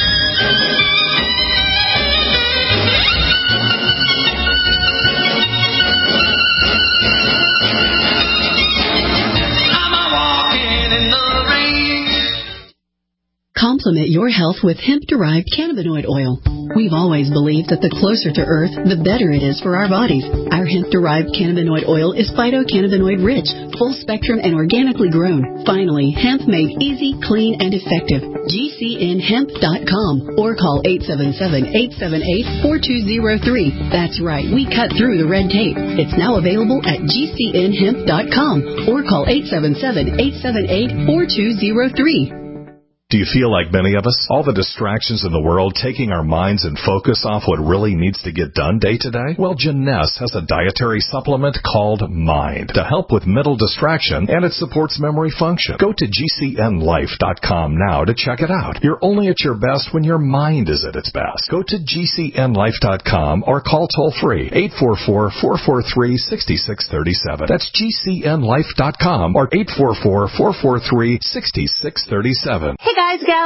Complement your health with hemp-derived cannabinoid oil. We've always believed that the closer to Earth, the better it is for our bodies. Our hemp-derived cannabinoid oil is phytocannabinoid-rich, full-spectrum, and organically grown. Finally, hemp made easy, clean, and effective. G C N hemp dot com or call eight seven seven, eight seven eight, four two zero three. That's right, we cut through the red tape. It's now available at G C N hemp dot com or call eight seven seven, eight seven eight, four two zero three. Do you feel like many of us? All the distractions in the world taking our minds and focus off what really needs to get done day to day? Well, Jeunesse has a dietary supplement called Mind to help with mental distraction, and it supports memory function. Go to G C N life dot com now to check it out. You're only at your best when your mind is at its best. Go to G C N life dot com or call toll-free eight four four, four four three, six six three seven. That's G C N life dot com or eight four four, four four three, six six three seven. Hey guys, gals,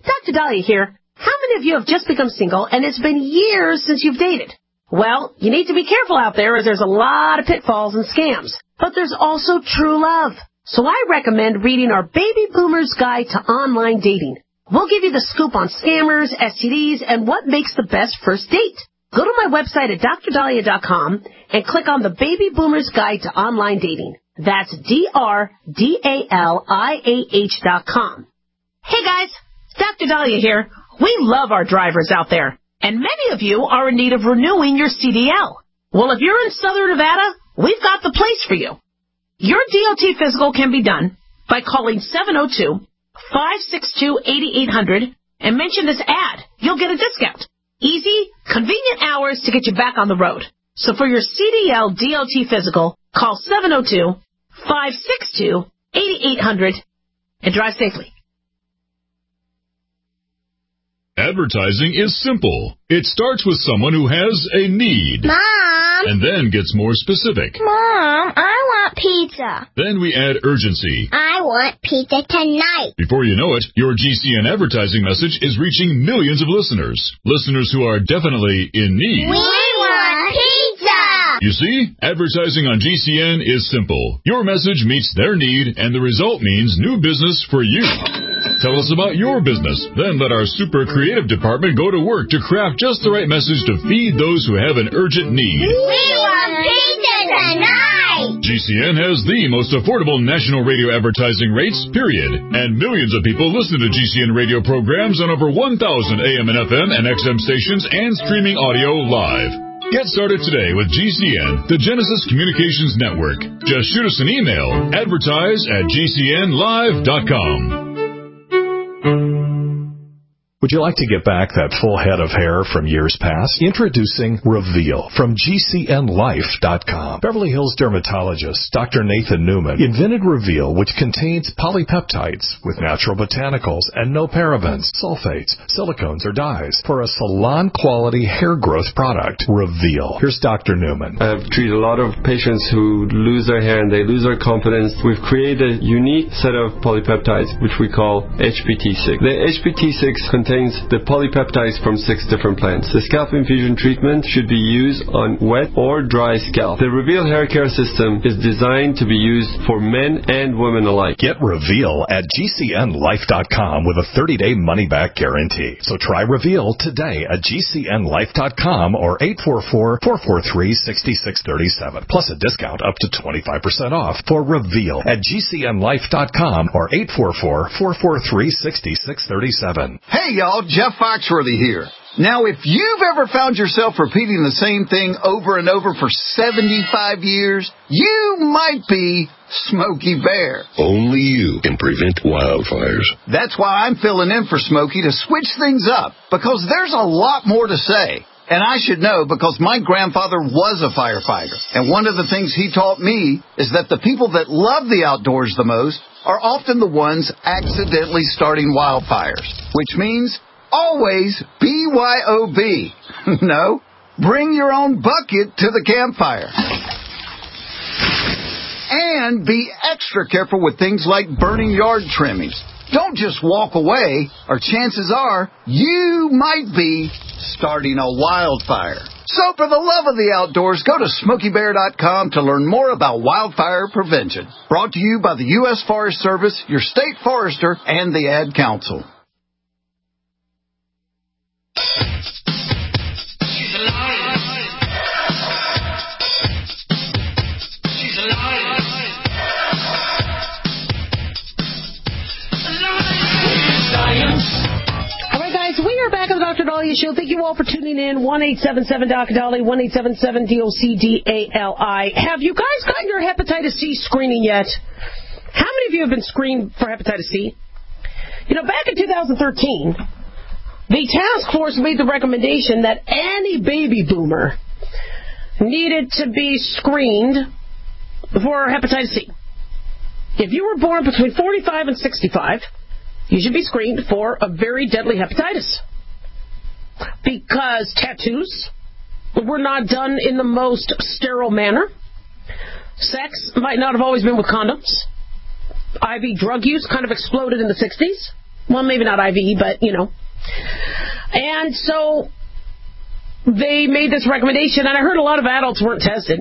Doctor Dahlia here. How many of you have just become single and it's been years since you've dated? Well, you need to be careful out there as there's a lot of pitfalls and scams. But there's also true love. So I recommend reading our Baby Boomer's Guide to Online Dating. We'll give you the scoop on scammers, S T Ds, and what makes the best first date. Go to my website at dr dahlia dot com and click on the Baby Boomer's Guide to Online Dating. That's D R D A L I A H dot com. Hey guys, Doctor Dahlia here. We love our drivers out there, and many of you are in need of renewing your C D L. Well, if you're in Southern Nevada, we've got the place for you. Your D O T physical can be done by calling seven oh two, five six two, eight eight hundred and mention this ad. You'll get a discount. Easy, convenient hours to get you back on the road. So for your C D L D O T physical, call seven oh two, five six two, eight eight hundred and drive safely. Advertising is simple. It starts with someone who has a need. Mom! And then gets more specific. Mom, I want pizza. Then we add urgency. I want pizza tonight. Before you know it, your G C N advertising message is reaching millions of listeners. Listeners who are definitely in need. We want pizza! You see, advertising on G C N is simple. Your message meets their need, and the result means new business for you. Tell us about your business. Then let our super creative department go to work to craft just the right message to feed those who have an urgent need. We want pizza tonight! G C N has the most affordable national radio advertising rates, period. And millions of people listen to G C N radio programs on over one thousand A M and F M and X M stations and streaming audio live. Get started today with G C N, the Genesis Communications Network. Just shoot us an email, advertise at g c n live dot com. Would you like to get back that full head of hair from years past? Introducing Reveal from G C N life dot com. Beverly Hills dermatologist Doctor Nathan Newman invented Reveal, which contains polypeptides with natural botanicals and no parabens, sulfates, silicones, or dyes for a salon-quality hair growth product. Reveal. Here's Doctor Newman. I've treated a lot of patients who lose their hair and they lose their confidence. We've created a unique set of polypeptides, which we call H P T six. The H P T six contains the polypeptides from six different plants. The scalp infusion treatment should be used on wet or dry scalp. The Reveal hair care system is designed to be used for men and women alike. Get Reveal at g c n life dot com with a thirty-day money-back guarantee. So try Reveal today at g c n life dot com or eight four four, four four three, six six three seven. Plus a discount up to twenty-five percent off for Reveal at g c n life dot com or eight four four, four four three, six six three seven. Hey, y'all, Jeff Foxworthy here. Now, if you've ever found yourself repeating the same thing over and over for seventy-five years, you might be Smokey Bear. Only you can prevent wildfires. That's why I'm filling in for Smokey to switch things up, because there's a lot more to say. And I should know because my grandfather was a firefighter. And one of the things he taught me is that the people that love the outdoors the most are often the ones accidentally starting wildfires, which means always B Y O B. No, bring your own bucket to the campfire. And be extra careful with things like burning yard trimmings. Don't just walk away, or chances are you might be starting a wildfire. So for the love of the outdoors, go to smokey bear dot com to learn more about wildfire prevention. Brought to you by the U S Forest Service, your state forester, and the Ad Council. She's a liar. She's a liar. All right, guys, we are back on the Doctor Dahlia Show. Thank you all for tuning in. one eight seven seven Doc Dahlia, one eight seven seven D O C D A L I. Have you guys gotten your hepatitis C screening yet? How many of you have been screened for hepatitis C? You know, back in two thousand thirteen, the task force made the recommendation that any baby boomer needed to be screened for hepatitis C. If you were born between forty-five and sixty-five, you should be screened for a very deadly hepatitis. Because tattoos were not done in the most sterile manner. Sex might not have always been with condoms. I V drug use kind of exploded in the sixties. Well, maybe not I V, but, you know. And so they made this recommendation, and I heard a lot of adults weren't tested.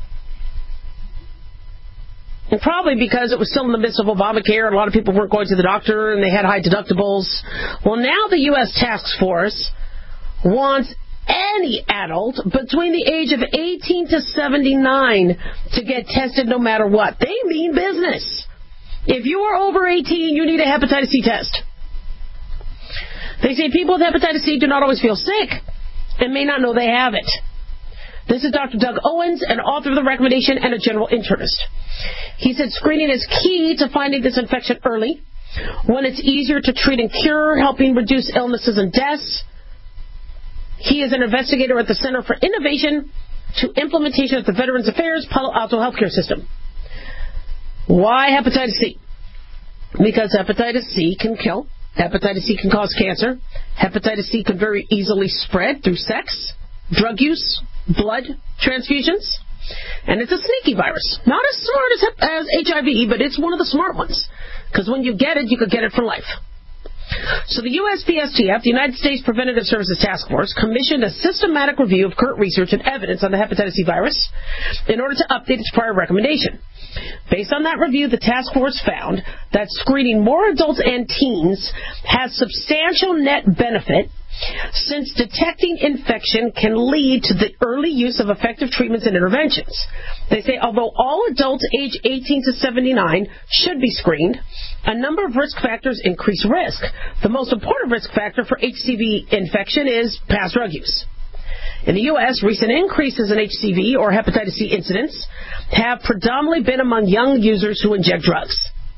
And probably because it was still in the midst of Obamacare, and a lot of people weren't going to the doctor, and they had high deductibles. Well, now the U S Task Force wants any adult between the age of eighteen to seventy-nine to get tested no matter what. They mean business. If you are over eighteen, you need a hepatitis C test. They say people with hepatitis C do not always feel sick and may not know they have it. This is Doctor Doug Owens, an author of the recommendation and a general internist. He said screening is key to finding this infection early, when it's easier to treat and cure, helping reduce illnesses and deaths. He is an investigator at the Center for Innovation to Implementation at the Veterans Affairs Palo Alto Healthcare System. Why hepatitis C? Because hepatitis C can kill. Hepatitis C can cause cancer. Hepatitis C can very easily spread through sex, drug use, blood transfusions. And it's a sneaky virus. Not as smart as, as H I V, but it's one of the smart ones. Because when you get it, you could get it for life. So the U S P S T F, the United States Preventative Services Task Force, commissioned a systematic review of current research and evidence on the hepatitis C virus in order to update its prior recommendation. Based on that review, the task force found that screening more adults and teens has substantial net benefit, since detecting infection can lead to the early use of effective treatments and interventions. They say although all adults age eighteen to seventy-nine should be screened, a number of risk factors increase risk. The most important risk factor for H C V infection is past drug use. In the U S, recent increases in H C V or hepatitis C incidents have predominantly been among young users who inject drugs.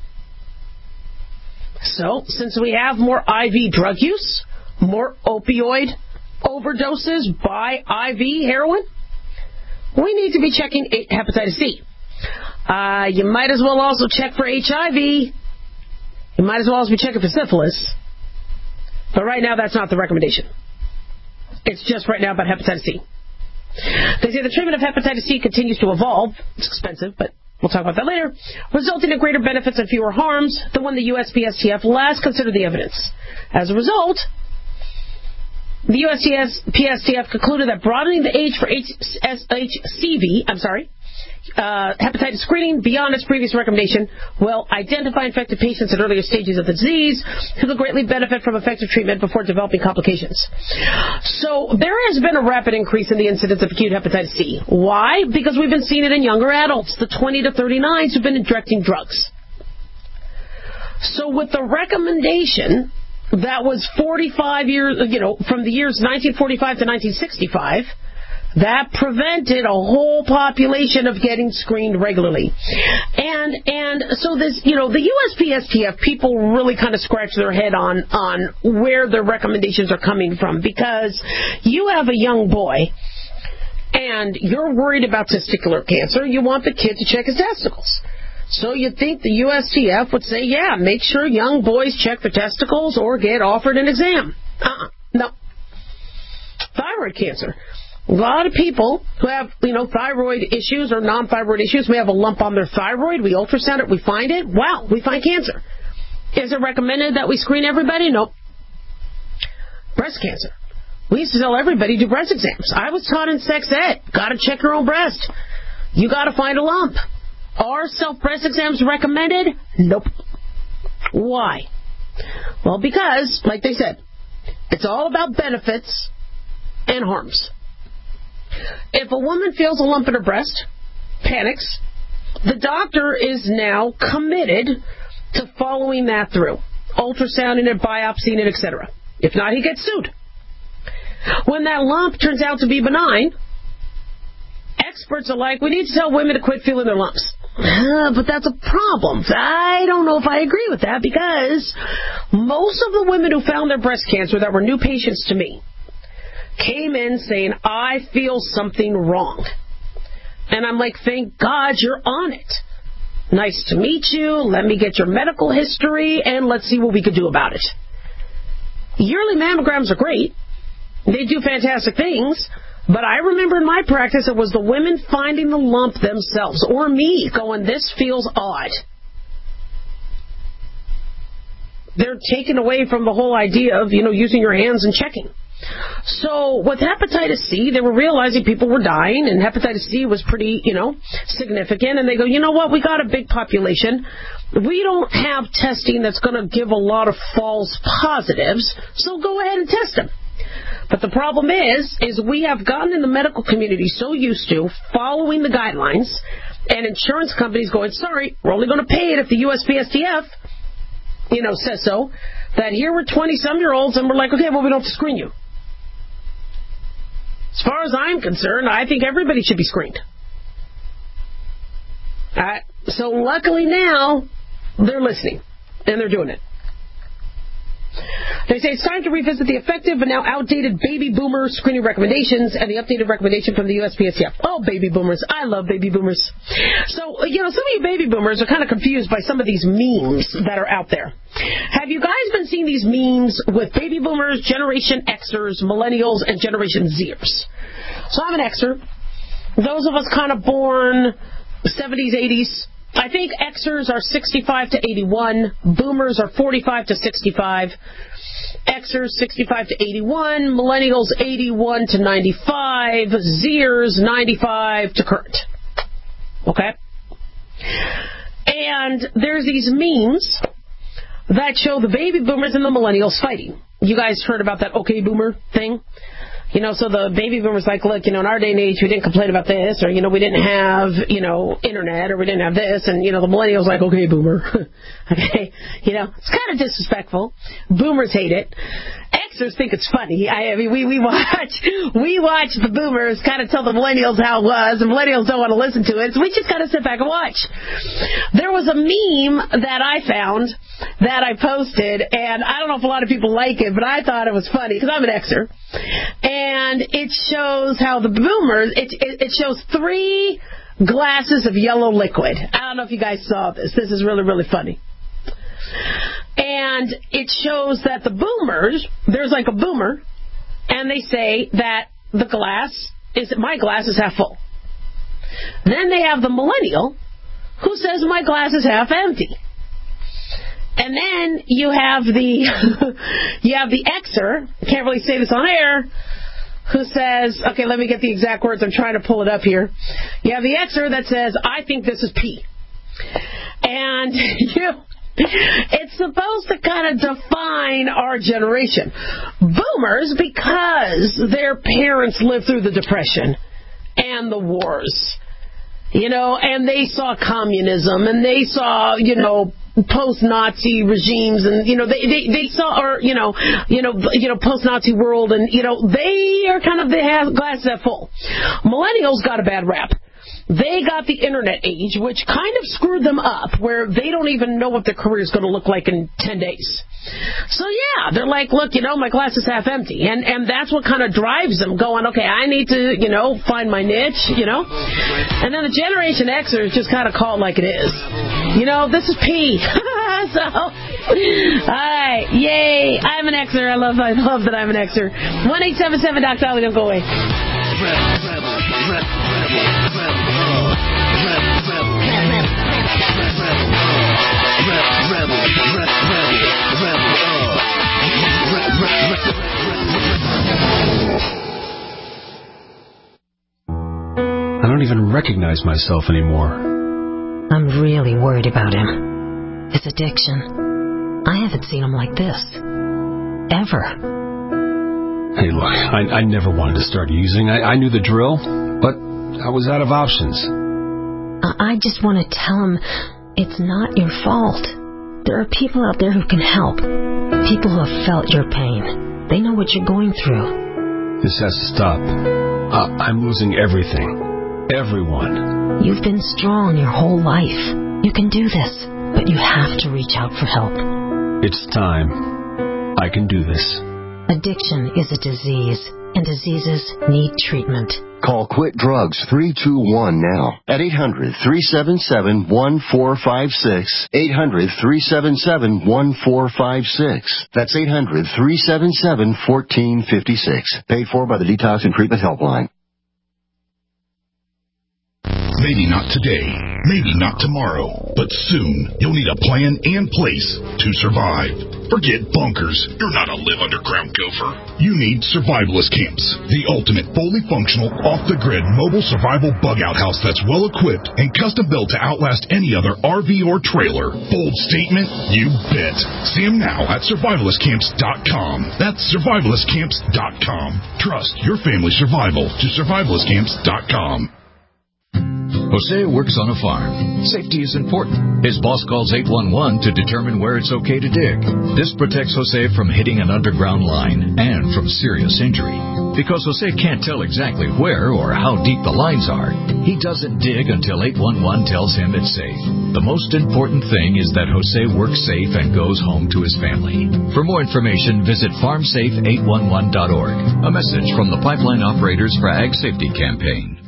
So, since we have more I V drug use, more opioid overdoses by I V heroin, we need to be checking hepatitis C. Uh, you might as well also check for H I V. You might as well also be checking for syphilis. But right now, that's not the recommendation. It's just right now about hepatitis C. They say the treatment of hepatitis C continues to evolve. It's expensive, but we'll talk about that later. Resulting in greater benefits and fewer harms than when the U S P S T F last considered the evidence. As a result, the U S P S T F concluded that broadening the age for H C V, I'm sorry, uh, hepatitis screening beyond its previous recommendation will identify infected patients at earlier stages of the disease who will greatly benefit from effective treatment before developing complications. So there has been a rapid increase in the incidence of acute hepatitis C. Why? Because we've been seeing it in younger adults, the twenty to thirty-nines who've been injecting drugs. So with the recommendation that was forty-five years, you know, from the years nineteen forty-five to nineteen sixty-five, that prevented a whole population of getting screened regularly. And and so this, you know, the U S P S T F, people really kind of scratch their head on, on where their recommendations are coming from, because you have a young boy and you're worried about testicular cancer. You want the kid to check his testicles. So you'd think the U S T F would say, yeah, make sure young boys check their testicles or get offered an exam. Uh-uh. No. Thyroid cancer. A lot of people who have, you know, thyroid issues or non-thyroid issues, we have a lump on their thyroid, we ultrasound it, we find it, wow, we find cancer. Is it recommended that we screen everybody? Nope. Breast cancer. We used to tell everybody do breast exams. I was taught in sex ed, gotta check your own breast. You gotta find a lump. Are self-breast exams recommended? Nope. Why? Well, because, like they said, it's all about benefits and harms. If a woman feels a lump in her breast, panics, the doctor is now committed to following that through, ultrasounding it, biopsying it, et cetera. If not, he gets sued. When that lump turns out to be benign, experts are like, we need to tell women to quit feeling their lumps. Uh, but that's a problem. I don't know if I agree with that, because most of the women who found their breast cancer that were new patients to me came in saying, I feel something wrong. And I'm like, thank God you're on it. Nice to meet you. Let me get your medical history, and let's see what we could do about it. Yearly mammograms are great. They do fantastic things. But I remember in my practice, it was the women finding the lump themselves, or me going, this feels odd. They're taken away from the whole idea of, you know, using your hands and checking. So with hepatitis C, they were realizing people were dying, and hepatitis C was pretty, you know, significant. And they go, you know what, we got a big population. We don't have testing that's going to give a lot of false positives, so go ahead and test them. But the problem is, is we have gotten in the medical community so used to following the guidelines, and insurance companies going, sorry, we're only going to pay it if the U S P S T F, you know, says so, that here we're twenty-some-year-olds, and we're like, okay, well, we don't have to screen you. As far as I'm concerned, I think everybody should be screened. Uh, so luckily now, they're listening, and they're doing it. They say it's time to revisit the effective but now outdated baby boomer screening recommendations and the updated recommendation from the U S P S T F. Oh, baby boomers. I love baby boomers. So, you know, some of you baby boomers are kind of confused by some of these memes that are out there. Have you guys been seeing these memes with baby boomers, Generation Xers, millennials, and Generation Zers? So I'm an Xer. Those of us kind of born seventies, eighties. I think Xers are sixty-five to eighty-one. Boomers are forty-five to sixty-five. Xers sixty-five to eighty-one. Millennials eighty-one to ninety-five. Zers ninety-five to current. Okay? And there's these memes that show the baby boomers and the millennials fighting. You guys heard about that okay boomer thing? You know, so the baby boomers like, look, you know, in our day and age, we didn't complain about this, or, you know, we didn't have, you know, internet, or we didn't have this, and, you know, the millennials like, okay, boomer. Okay? You know, it's kind of disrespectful. Boomers hate it. Xers think it's funny. I, I mean, we, we watch, we watch the boomers kind of tell the millennials how it was, and millennials don't want to listen to it, so we just got to sit back and watch. There was a meme that I found that I posted, and I don't know if a lot of people like it, but I thought it was funny, because I'm an Xer. And it shows how the boomers, it, it, it shows three glasses of yellow liquid. I don't know if you guys saw this. This is really, really funny. And it shows that the boomers, there's like a boomer, and they say that the glass is, my glass is half full. Then they have the millennial who says my glass is half empty. And then you have the you have the Xer, can't really say this on air, who says, okay, let me get the exact words, I'm trying to pull it up here. You have the Xer that says, I think this is pee. And you, it's supposed to kind of define our generation. Boomers, because their parents lived through the Depression and the wars, you know, and they saw communism, and they saw, you know, post-Nazi regimes, and you know they, they they saw, or you know you know you know post-Nazi world, and you know they are kind of, they have glasses half full. Millennials got a bad rap. They got the internet age, which kind of screwed them up, where they don't even know what their career is going to look like in ten days. So yeah, they're like, look, you know, my glass is half empty, and and that's what kind of drives them, going, okay, I need to, you know, find my niche, you know. And then the Generation Xers just kind of call it like it is. You know, this is P. So, all right, yay! I'm an Xer. I love, I love that I'm an Xer. One eight seven seven Doc Dolly, don't go away. I don't even recognize myself anymore. I'm really worried about him. His addiction. I haven't seen him like this. Ever. Hey, look, I, I never wanted to start using. I, I knew the drill, but I was out of options. I, I just want to tell him it's not your fault. There are people out there who can help. People who have felt your pain. They know what you're going through. This has to stop. Uh, I'm losing everything. Everyone. You've been strong your whole life. You can do this, but you have to reach out for help. It's time. I can do this. Addiction is a disease, and diseases need treatment. Call Quit Drugs three two one now at eight hundred, three seven seven, one four five six. eight hundred, three seven seven, one four five six. That's eight hundred, three seven seven, one four five six. Paid for by the Detox and Treatment Helpline. Maybe not today, maybe not tomorrow, but soon you'll need a plan and place to survive. Forget bunkers. You're not a live underground gopher. You need Survivalist Camps, the ultimate fully functional, off-the-grid mobile survival bug-out house that's well-equipped and custom-built to outlast any other R V or trailer. Bold statement? You bet. See them now at survivalist camps dot com. That's survivalist camps dot com. Trust your family's survival to survivalist camps dot com. Jose works on a farm. Safety is important. His boss calls eight one one to determine where it's okay to dig. This protects Jose from hitting an underground line and from serious injury. Because Jose can't tell exactly where or how deep the lines are, he doesn't dig until eight one one tells him it's safe. The most important thing is that Jose works safe and goes home to his family. For more information, visit farm safe eight one one dot org. A message from the Pipeline Operators for Ag Safety Campaign.